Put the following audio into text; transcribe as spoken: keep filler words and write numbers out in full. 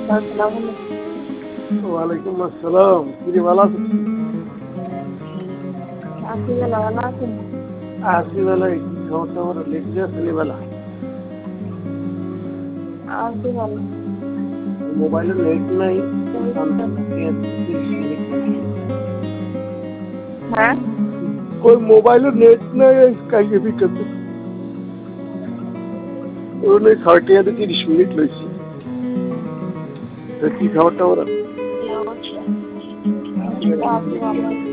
আসসালামু আলাইকুম। ওয়ালাইকুম আসসালাম। কিরে ভালো আছো? আছি ভালো, ভালো আছেন? আছি বেলায় কি খবর টবর লেগে যাচ্ছে বেলা? আছি ভালো। মোবাইলে নেট নাই। এই তো। হ্যাঁ? কই মোবাইলে নেট নাই কাইকে ফিকাতে ওনে ছয়টি হাতে তিরিশ মিনিট লইছি। কি খবর টবর? কি অবস্থা? আছি ভালো।